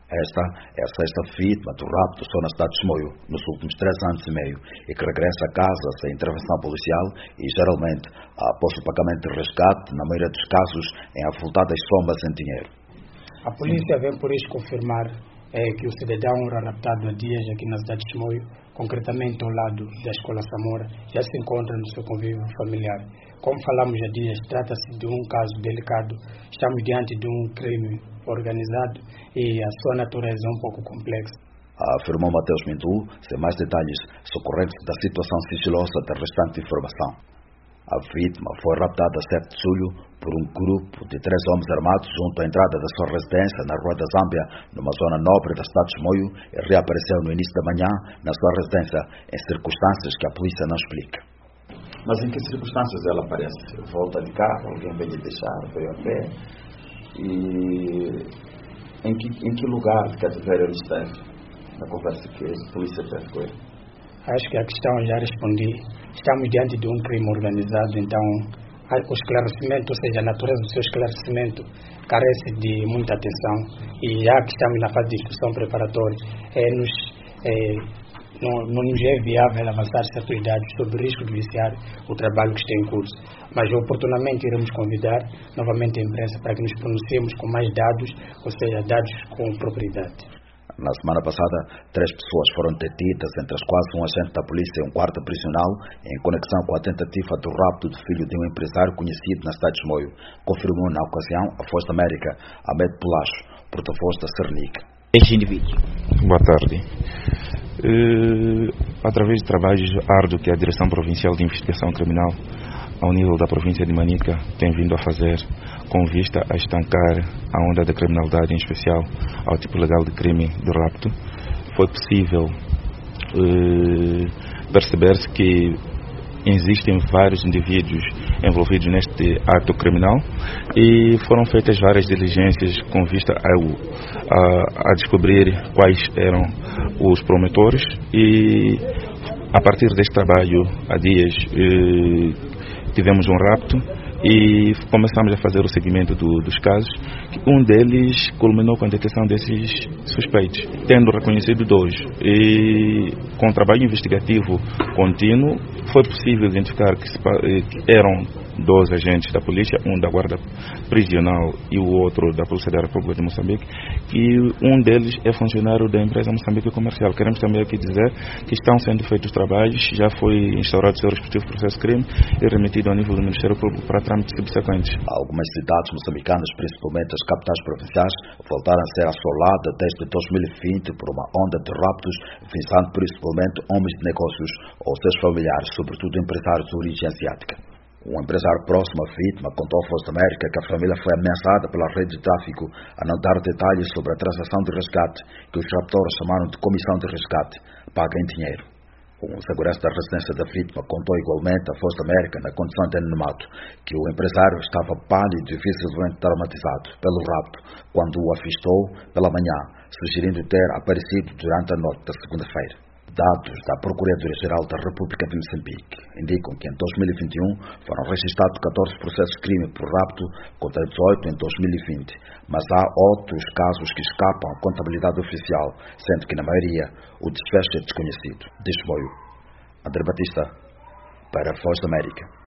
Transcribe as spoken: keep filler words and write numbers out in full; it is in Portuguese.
Esta é a sexta vítima do rapto só na cidade de Chimoio, nos últimos três anos e meio, e que regressa a casa sem intervenção policial e, geralmente, após o pagamento de resgate, na maioria dos casos, em avultadas somas em dinheiro. A polícia vem por isso confirmar é, que o cidadão era raptado há dias aqui na cidade de Chimoio, concretamente ao lado da Escola Samora, já se encontra no seu convívio familiar. Como falamos há dias, trata-se de um caso delicado. Estamos diante de um crime organizado e a sua natureza é um pouco complexa. Afirmou Mateus Mindu, sem mais detalhes socorrentes da situação sigilosa da restante informação. A vítima foi raptada a sete de julho por um grupo de três homens armados junto à entrada da sua residência na Rua da Zâmbia, numa zona nobre da cidade de Chimoio, e reapareceu no início da manhã na sua residência em circunstâncias que a polícia não explica. Mas em que circunstâncias ela aparece? Volta de carro, alguém veio lhe deixar, veio a pé? E em que, em que lugar de cativeiro ele esteve? Na conversa que a polícia teve com ele? Acho que a questão já respondi. Estamos diante de um crime organizado, então o esclarecimento, ou seja, a natureza do seu esclarecimento carece de muita atenção, e já que estamos na fase de instrução preparatória, é, nos, é, não, não nos é viável avançar certos dados sobre o risco de viciar o trabalho que está em curso. Mas oportunamente iremos convidar novamente a imprensa para que nos pronunciemos com mais dados, ou seja, dados com propriedade. Na semana passada, três pessoas foram detidas, entre as quais um agente da polícia e um guarda prisional, em conexão com a tentativa do rapto do filho de um empresário conhecido na cidade de Chimoio, confirmou na ocasião a Voz da América, Ahmed Pulacho, porta-voz da Cernic. Este indivíduo. Boa tarde. Uh, através de trabalhos árduos que a Direção Provincial de Investigação Criminal, ao nível da província de Manica, tem vindo a fazer com vista a estancar a onda da criminalidade, em especial ao tipo legal de crime do rapto, foi possível uh, perceber-se que existem vários indivíduos envolvidos neste ato criminal e foram feitas várias diligências com vista ao, a, a descobrir quais eram os promotores, e a partir deste trabalho há dias uh, tivemos um rapto e começamos a fazer o seguimento do, dos casos. Um deles culminou com a detecção desses suspeitos, tendo reconhecido dois. E com o trabalho investigativo contínuo, foi possível identificar que, se, que eram dois agentes da polícia, um da guarda prisional e o outro da Polícia da República de Moçambique, e um deles é funcionário da empresa Moçambique Comercial. Queremos também aqui dizer que estão sendo feitos trabalhos, já foi instaurado o seu respectivo processo de crime e remetido ao nível do Ministério Público para trâmites subsequentes. Algumas cidades moçambicanas, principalmente as capitais provinciais, voltaram a ser assoladas desde dois mil e vinte por uma onda de raptos, visando principalmente homens de negócios ou seus familiares, sobretudo empresários de origem asiática. Um empresário próximo à vítima contou à Voz da América que a família foi ameaçada pela rede de tráfico a não dar detalhes sobre a transação de resgate, que os raptores chamaram de comissão de resgate, paga em dinheiro. Um segurança da residência da vítima contou igualmente à Voz da América, na condição de anonimato, que o empresário estava pálido e visivelmente traumatizado pelo rapto quando o avistou pela manhã, sugerindo ter aparecido durante a noite da segunda-feira. Dados da Procuradoria-Geral da República de Moçambique indicam que em dois mil e vinte e um foram registrados catorze processos de crime por rapto contra dezoito em dois mil e vinte, mas há outros casos que escapam à contabilidade oficial, sendo que na maioria o desfecho é desconhecido. Diz Moio. André Batista, para a Voz da América.